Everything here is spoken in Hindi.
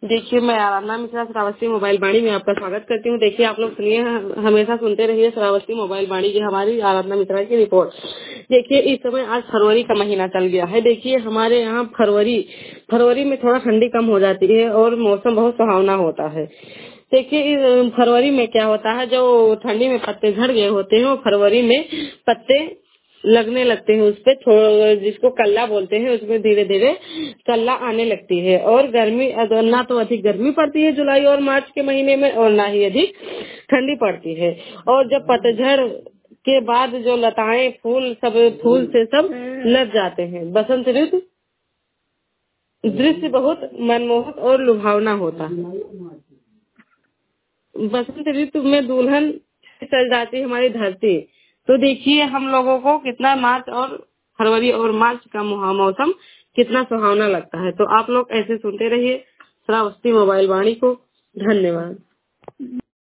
देखिए, मैं आराधना मिश्रा श्रावस्ती मोबाइल वाणी में आपका स्वागत करती हूँ। देखिए, आप लोग सुनिए, हमेशा सुनते रहिए श्रावस्ती मोबाइल वाणी की हमारी आराधना मिश्रा की रिपोर्ट। देखिए, इस समय आज फरवरी का महीना चल गया है। देखिए, हमारे यहाँ फरवरी में थोड़ा ठंडी कम हो जाती है और मौसम बहुत सुहावना होता है। देखिए, इस फरवरी में क्या होता है, जो ठंडी में पत्ते झड़ गए होते हैं वो फरवरी में पत्ते लगने लगते हैं, उस पे जिसको कल्ला बोलते हैं, उसमें धीरे धीरे कल्ला आने लगती है। और गर्मी ना तो अधिक गर्मी पड़ती है जुलाई और मार्च के महीने में, और ना ही अधिक ठंडी पड़ती है। और जब पतझड़ के बाद जो लताएं फूल से सब लग जाते हैं, बसंत ऋतु दृश्य बहुत मनमोहक और लुभावना होता है। बसंत ऋतु में दुल्हन सज जाती है हमारी धरती। तो देखिए, हम लोगों को कितना मार्च और फरवरी और मार्च का मौसम कितना सुहावना लगता है। तो आप लोग ऐसे सुनते रहिए श्रावस्ती मोबाइल वाणी को। धन्यवाद।